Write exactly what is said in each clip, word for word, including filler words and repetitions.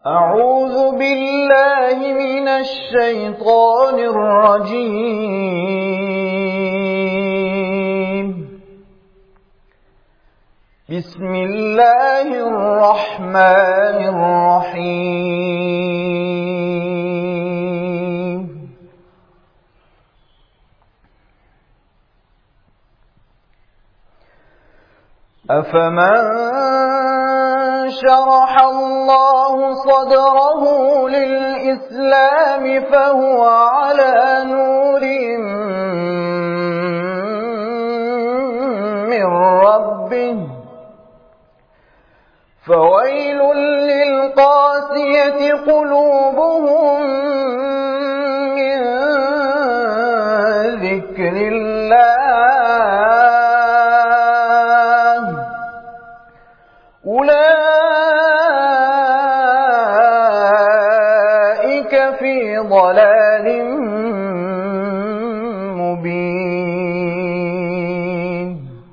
أعوذ بالله من الشيطان الرجيم. بسم الله الرحمن الرحيم. أفمن شرح الله صدره للإسلام فهو على نور من ربه فويل للقاسية قلوبهم من ذكر الله أولئك في ضلال مبين.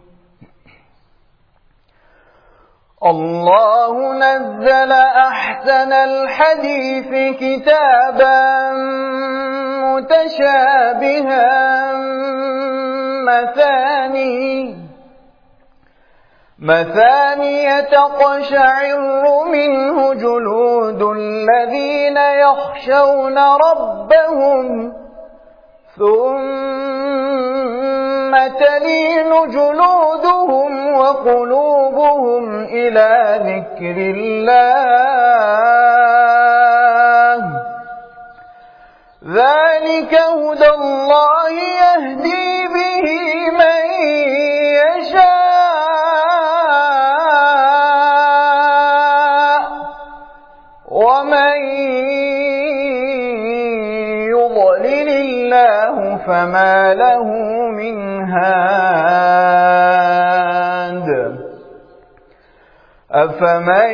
الله نزل أحسن الحديث كتابا متشابها مثاني مثانية تقشعر منه جلود الذين يخشون ربهم ثم تلين جلودهم وقلوبهم إلى ذكر الله ذلك هدى الله يهدي به من يشاء ومن يضلل الله فما له من هاد. أفمن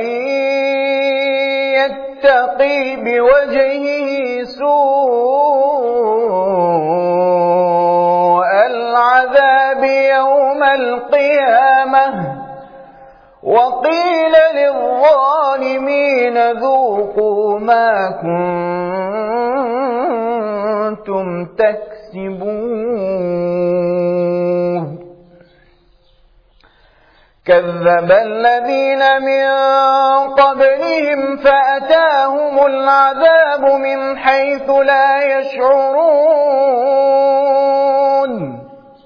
يتقي بوجهه سوء العذاب يوم القيامة وقيل للظالمين ذوقوا ما كنتم تكسبون. كذب الذين من قبلهم فأتاهم العذاب من حيث لا يشعرون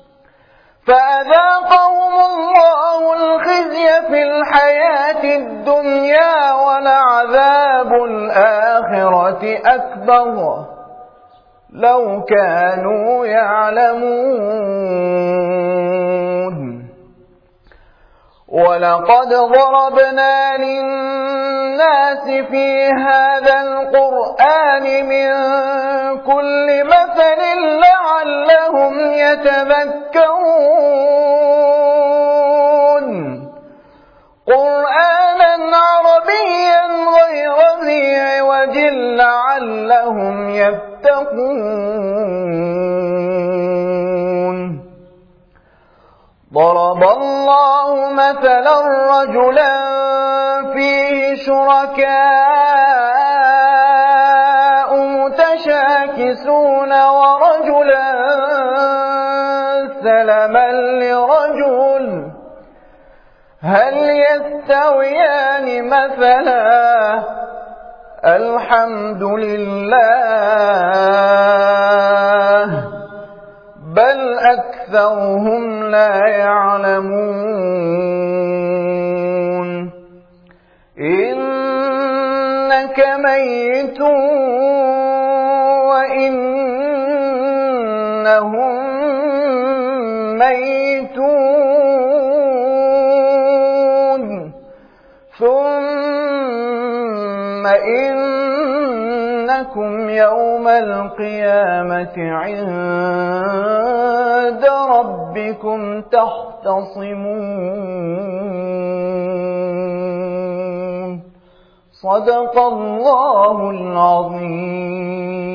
فأذاقهم الله الخزي في الحياة الدنيا ولعذاب الآخرة أكبر لو كانوا يعلمون. ولقد ضربنا للناس في هذا القرآن من كل مثل لعلهم يتذكرون قرآنا عربيا غير ذي عوج لعلهم يتقون. ضرب الله مثلا رجلا فيه شركاء متشاكسون ورجلا سلما لرجل هل يستويان مثلا الحمد لله بل أكثرهم لا يعلمون. إنك ميت وإنهم ميتون ثم إنكم يوم القيامة عند ربكم تختصمون. صدق الله العظيم.